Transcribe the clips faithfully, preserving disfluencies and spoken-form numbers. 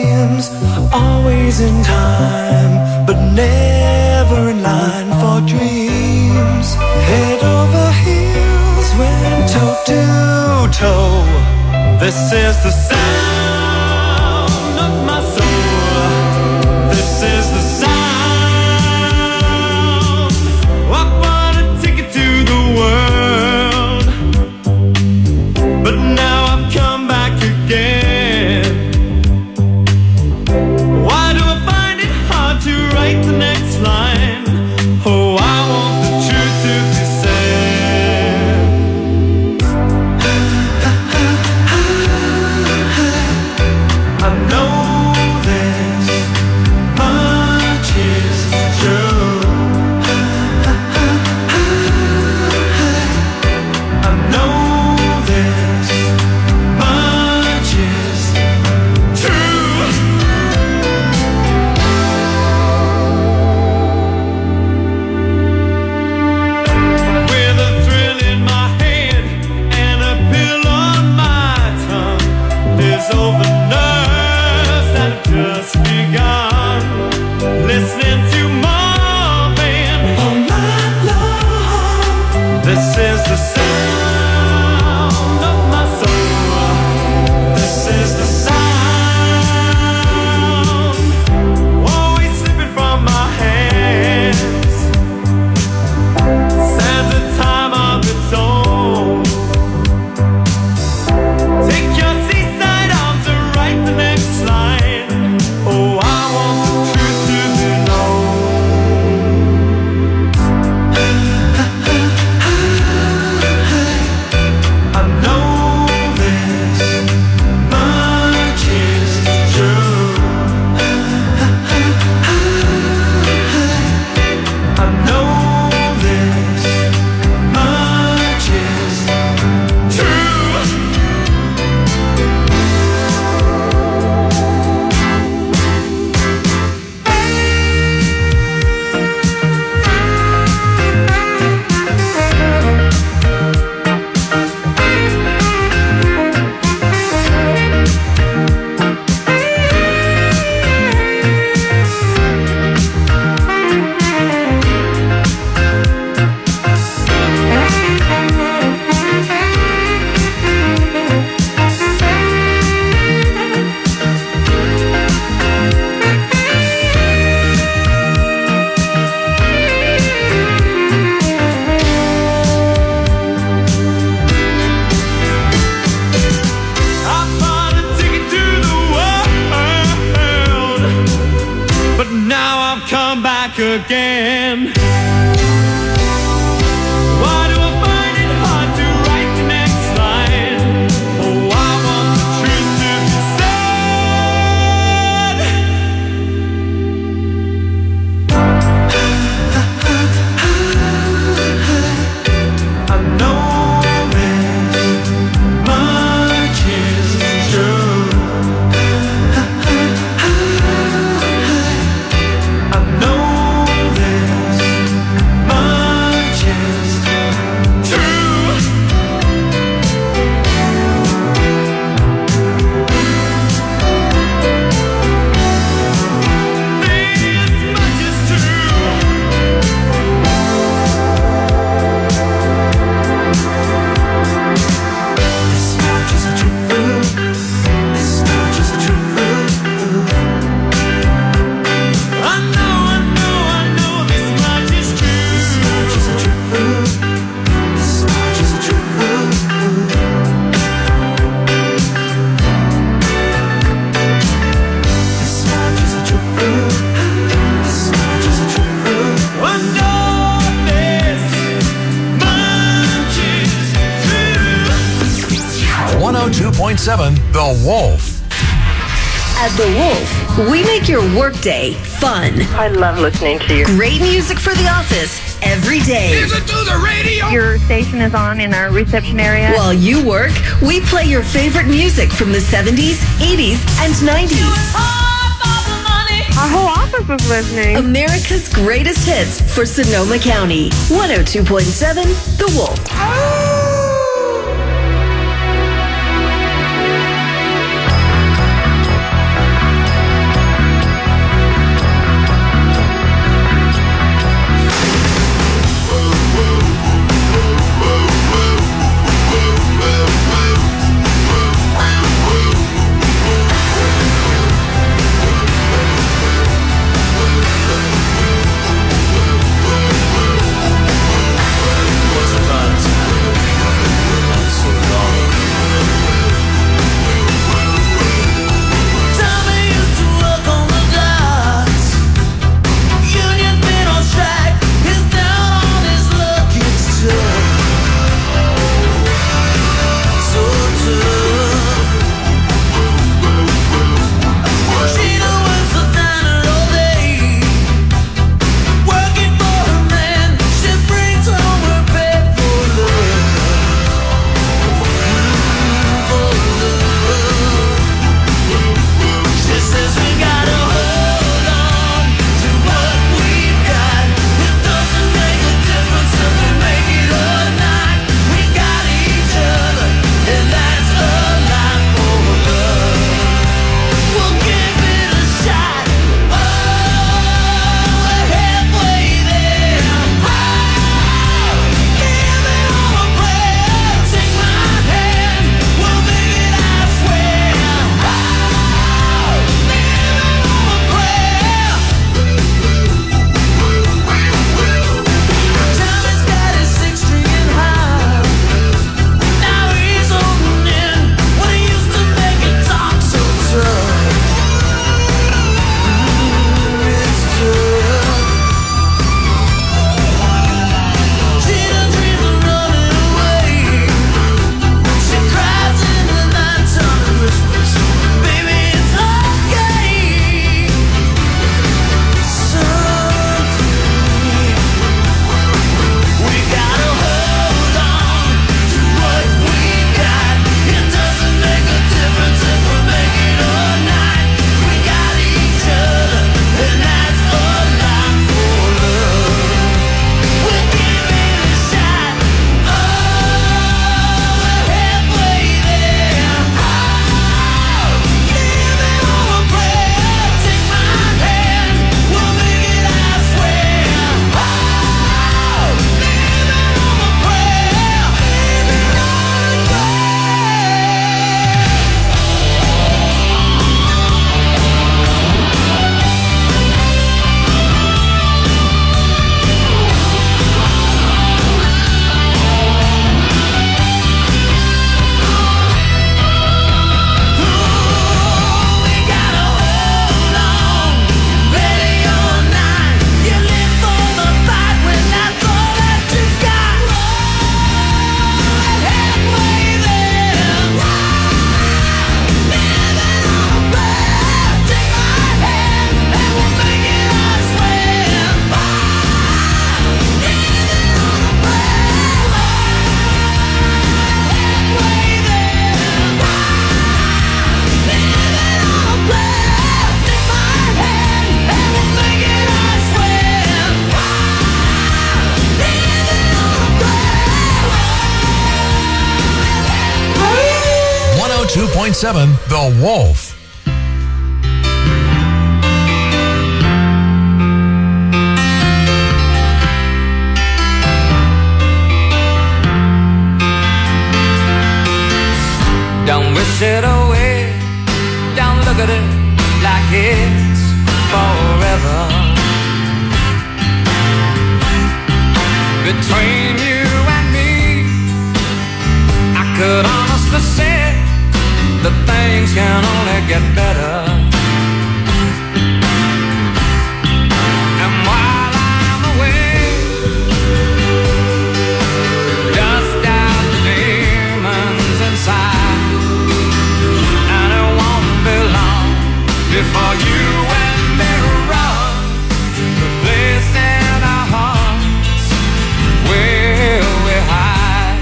dreams, always in time, but never in line for dreams. Head over heels, went toe to toe. This is the sound of my soul. This is the sound. I wanna take it to the world, but now I've come back again. Why do I find it hard to write the next line? Oh, I want the truth to be said. I know this much is true. I know this much is true. With a thrill in my head and a pill on my tongue, there's over nerves that have just begun. Listening to Marvin all night long. This is the sound of my soul. This is the sound, always slipping from my hands. Stands a time of its own. Take your seaside arms and write the next line. Oh, I want the truth to be known. I know this much is true. I know this much is true. I bought a ticket to the world, but now I've come back again. Why do I find it hard to write the next line? Oh, I want the truth to be said. I know this much is true. I know this much is true. This much is true. This much is true. This much is true. I know, I know, I know this much is true. This much is true. This much is true. This much is true. This much is true. I know this much is true. one oh two point seven The Wolf. At The Wolf, we make your workday fun. I love listening to you. Great music for the office every day. Listen to the radio. Your station is on in our reception area. While you work, we play your favorite music from the seventies, eighties, and nineties. Our whole office is listening. America's greatest hits for Sonoma County. one oh two point seven The Wolf. two point seven The Wolf. Don't wish it away, don't look at it like it's forever. Between you and me, I could honestly say that things can only get better. And while I'm away, dust out the demons inside, and it won't be long before you and me run the place in our hearts where we hide.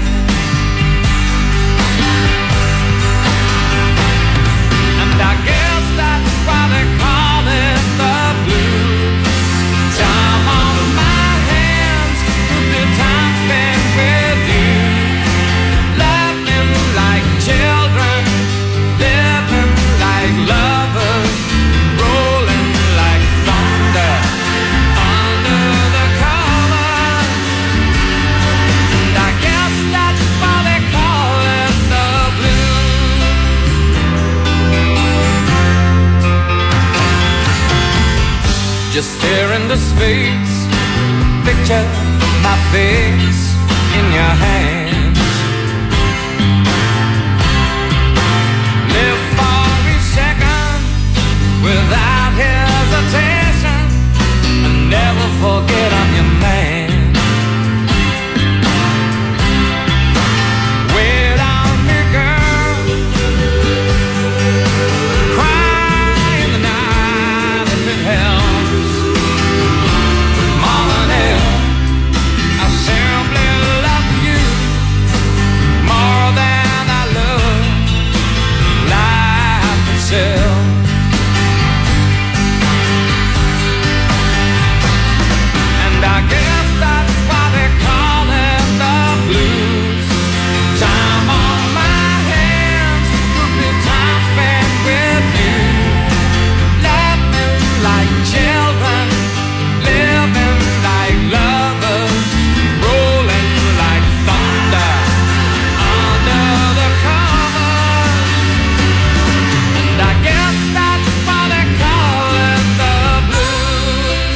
And I guess that's why they call it the blues. Time on my hands would be time spent with you, laughing like children, living like lovers, rolling like thunder under the covers. And I guess that's why they call it the blues. Just stare into space, picture my face in your hands. Live for each second without hesitation, and never forget I'm your man. Wait on me, girl, cry in the night if it helps. Morning, I simply love you more than I love life itself. And I guess that's why they call it the blues. Time on my hands could be time spent with you, laughing like children, living like lovers, rolling like thunder under the covers. And I guess that's why they call it the blues.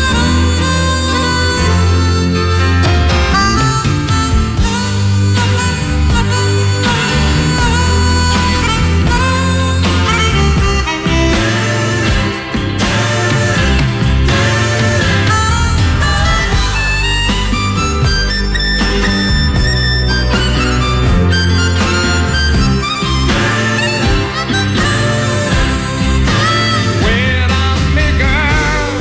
Wait on me, girl,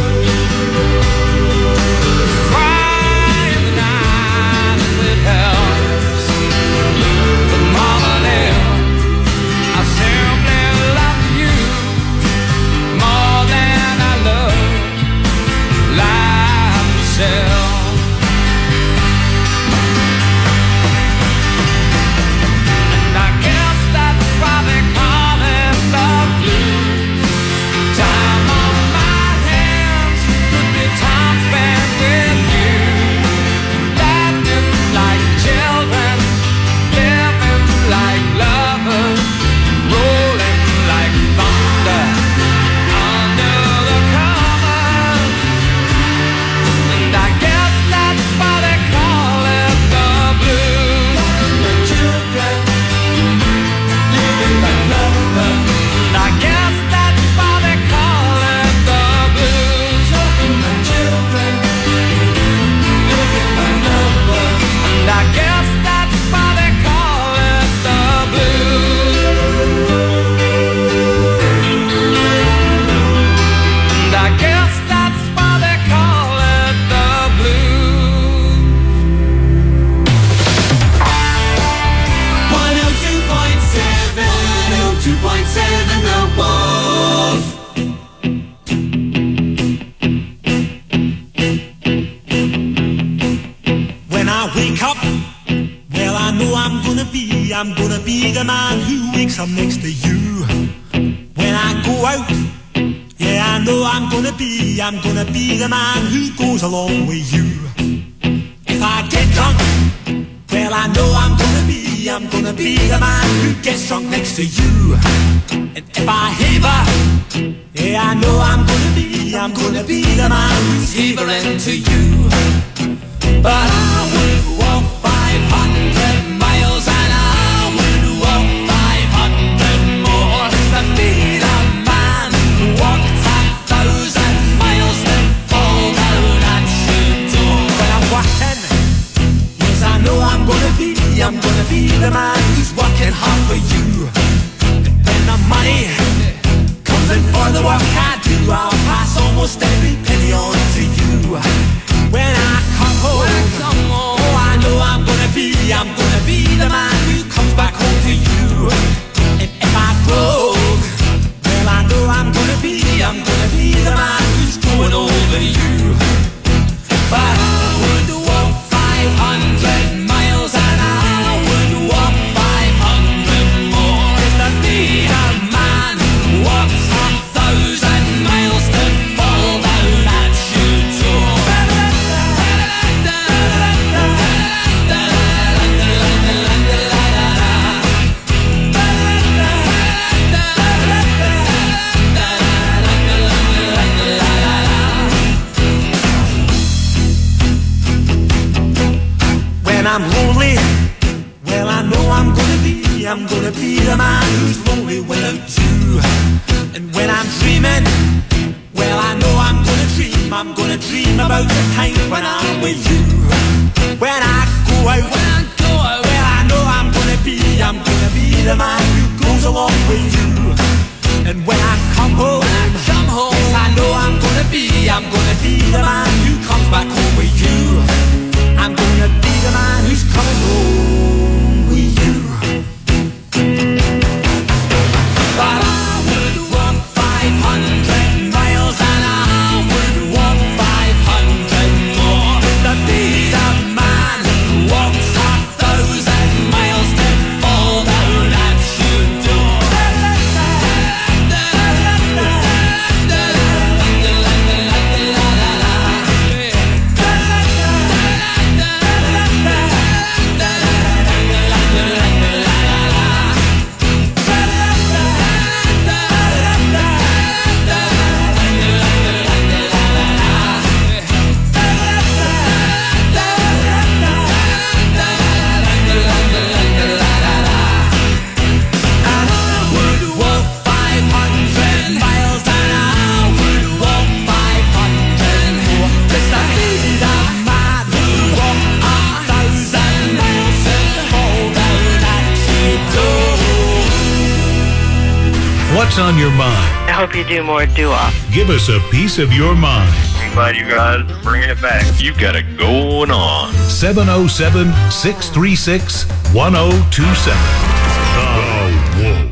cry in the night if it helps. The morning, I simply love you more than I love life itself. And I guess that's why they call it the blues. Time on my hands could be time spent with you, laughing like children, living like lovers, rolling like thunder under the covers. And I guess that's why they call it the blues. The children living like lovers. And I guess that's why they call it the blues. The children living like lovers. And I guess that's why they call it the blues. And I guess that's why they call it the blues. one oh two point seven, one oh two point seven The Wolf. When I wake up, well, I know I'm gonna be be, I'm gonna be the man who wakes up next to you. When I go out, yeah, I know I'm gonna be, I'm gonna be the man who goes along with you. If I get drunk, well, I know I'm gonna be, I'm gonna be the man who gets drunk next to you. And if I heaver, yeah, I know I'm gonna be, I'm gonna be the man who's heavering to you. But I would walk five hundred miles and I would walk five hundred more to be the man who walked a thousand miles to fall down at your door. When I'm walking, yes, I know I'm gonna be, I'm gonna be the man who's working hard for you. And when the money comes in for the work I do, I'll pass almost every penny on to you. When I come home, I come home, oh, I know I'm gonna be, I'm gonna be the man who comes back home to you. And if I broke, well, I know I'm gonna be, I'm gonna be the man who's going over you. But I would walk five hundred miles and I would walk five hundred more just to be the man who walks a thousand miles to fall down at your door. When I'm lonely, well, I know I'm gonna be, I'm gonna be the man who's lonely without you. And when I'm dreaming, well, I know I'm gonna dream, I'm gonna dream about the time when I'm with you. When I go out, when I go out, well, I know I'm gonna be, I'm gonna be the man who goes along with you. And when I come home, when I come home, yes, I know I'm gonna be, I'm gonna be the man who comes back home with you. I'm gonna be the man who's coming home with you. But I would walk five hundred miles and I would walk five hundred more to be the man who walks a thousand miles to fall down at your door. What's on your mind? I hope you do more doo-wop. Give us a piece of your mind. I'm glad you guys are bringing it back. You've got it going on. seven oh seven, six three six, one oh two seven. The Wolf.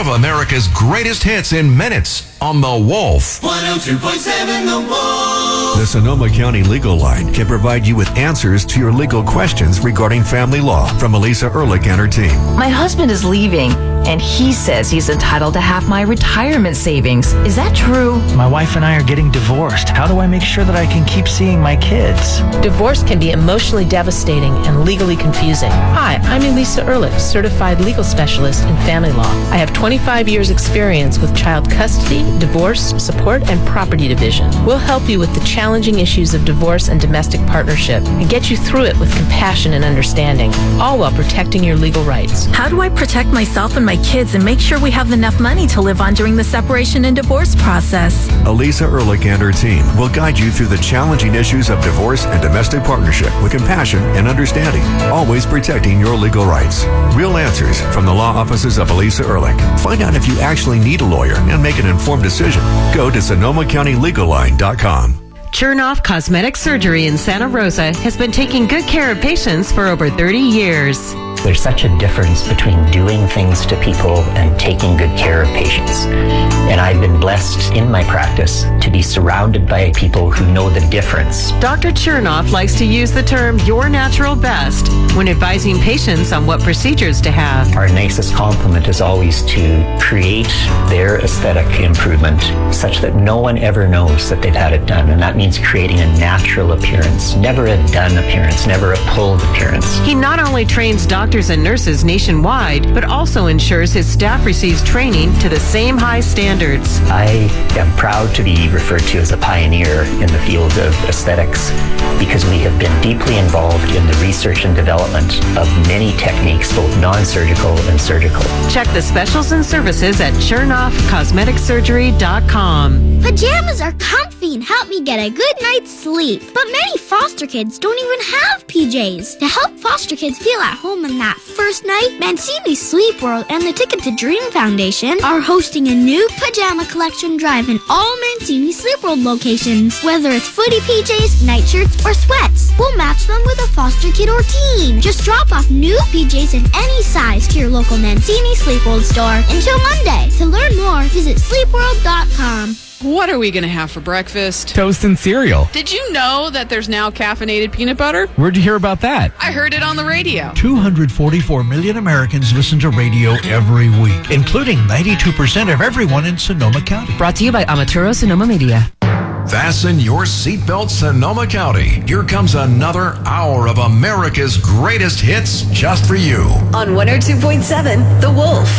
America's greatest hits in minutes on The Wolf. one oh two point seven The Wolf. The Sonoma County Legal Line can provide you with answers to your legal questions regarding family law from Elisa Ehrlich and her team. My husband is leaving, and he says he's entitled to half my retirement savings. Is that true? My wife and I are getting divorced. How do I make sure that I can keep seeing my kids? Divorce can be emotionally devastating and legally confusing. Hi, I'm Elisa Ehrlich, certified legal specialist in family law. I have twenty-five years experience with child custody, divorce, support, and property division. We'll help you with the challenging issues of divorce and domestic partnership and get you through it with compassion and understanding, all while protecting your legal rights. How do I protect myself and my kids and make sure we have enough money to live on during the separation and divorce process? Elisa Ehrlich and her team will guide you through the challenging issues of divorce and domestic partnership with compassion and understanding, always protecting your legal rights. Real answers from the law offices of Elisa Ehrlich. Find out if you actually need a lawyer and make an informed decision. Go to Sonoma County Legal Line dot com. Chernoff Cosmetic Surgery in Santa Rosa has been taking good care of patients for over thirty years. There's such a difference between doing things to people and taking good care of patients. And I've been blessed in my practice to be surrounded by people who know the difference. Doctor Chernoff likes to use the term your natural best when advising patients on what procedures to have. Our nicest compliment is always to create their aesthetic improvement such that no one ever knows that they've had it done. And that means creating a natural appearance, never a done appearance, never a pulled appearance. He not only trains doctors and nurses nationwide, but also ensures his staff receives training to the same high standards. I am proud to be referred to as a pioneer in the field of aesthetics because we have been deeply involved in the research and development of many techniques, both non-surgical and surgical. Check the specials and services at Chernoff Cosmetic Surgery dot com. Pajamas are comfy and help me get a good night's sleep. But many foster kids don't even have P Js. To help foster kids feel at home in that first night, Mancini Sleep World and the Ticket to Dream Foundation are hosting a new pajama collection drive in all Mancini Sleep World locations. Whether it's footy P Js, nightshirts, or sweats, we'll match them with a foster kid or teen. Just drop off new P Js in any size to your local Mancini Sleep World store until Monday. To learn more, visit sleep world dot com. What are we going to have for breakfast? Toast and cereal. Did you know that there's now caffeinated peanut butter? Where'd you hear about that? I heard it on the radio. two hundred forty-four million Americans listen to radio every week, including ninety-two percent of everyone in Sonoma County. Brought to you by Amaturo Sonoma Media. Fasten your seatbelt, Sonoma County. Here comes another hour of America's greatest hits just for you. On one oh two point seven, The Wolf.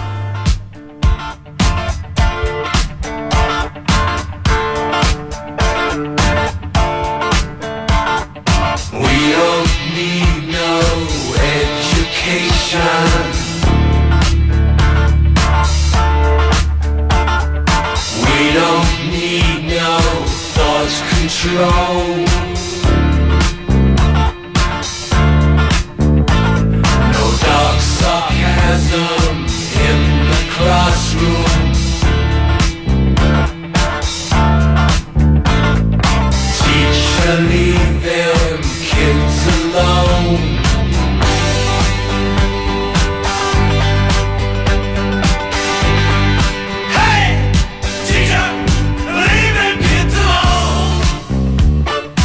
We don't need no education. We don't need no thought control. No dark sarcasm in the classroom. Teacher, leave them kids alone. Hey, teacher, leave them kids alone.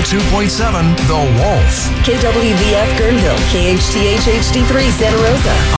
two point seven The Wolf. K W V F Guerneville, K H T H H D three Santa Rosa.